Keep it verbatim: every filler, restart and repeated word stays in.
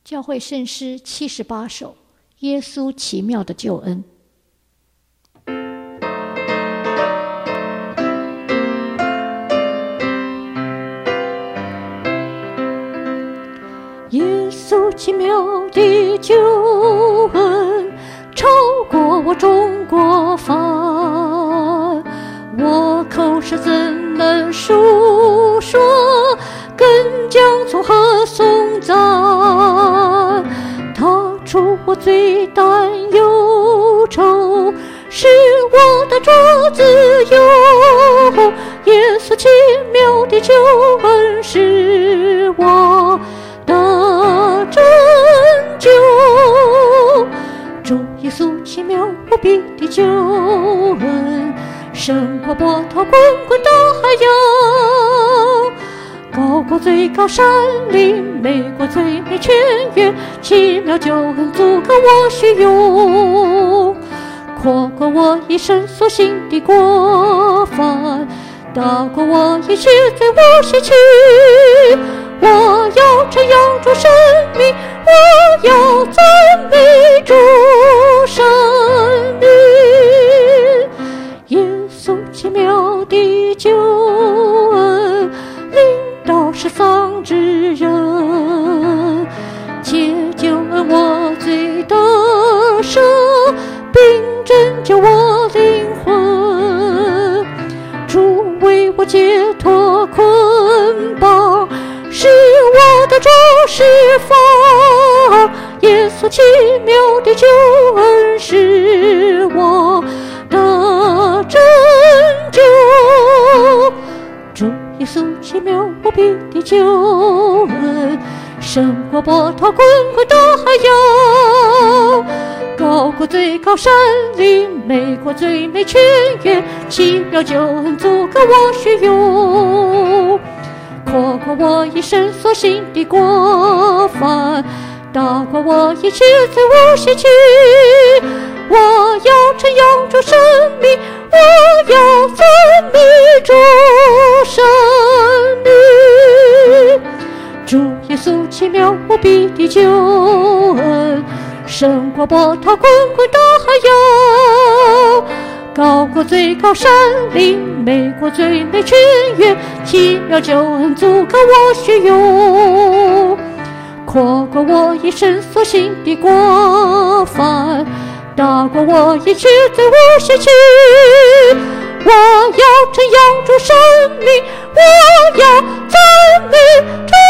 教会圣诗七十八首，耶稣奇妙的救恩。耶稣奇妙的救恩，超过我中国范，我口舌怎能述说，更将从何颂赞？他除我最担忧愁，使我的主自由。耶稣奇妙的救恩是我的拯救，主耶稣奇妙无比的救恩，胜过波涛滚滚的海洋，高过最高山岭，美过最美泉源，奇妙救恩足够我需用，阔过我一生所行的过犯，大过我一切罪恶习气。我要称扬主生命，我要赞美主生命。耶稣奇妙的救恩，领导失丧之人，借救恩我罪得赦，并拯救我灵魂。主为我解脱捆绑，使我的主释放。耶稣奇妙的救恩是我的拯救，主耶稣奇妙无比的救恩，胜过波涛滚滚的海洋，高过最高山岭，美过最美泉源，奇妙救恩足够我需用，阔过我一生所行的过犯，大过我一切罪恶习气。我要称扬主生命，我要赞美主生命。主耶稣奇妙无比的救恩，胜过波涛滚滚的海洋，高过最高山岭，美过最美泉源，奇妙救恩足够我需用，阔过我一生所行的过犯，大过我一切罪恶习气。我要称扬主生命，我要赞美主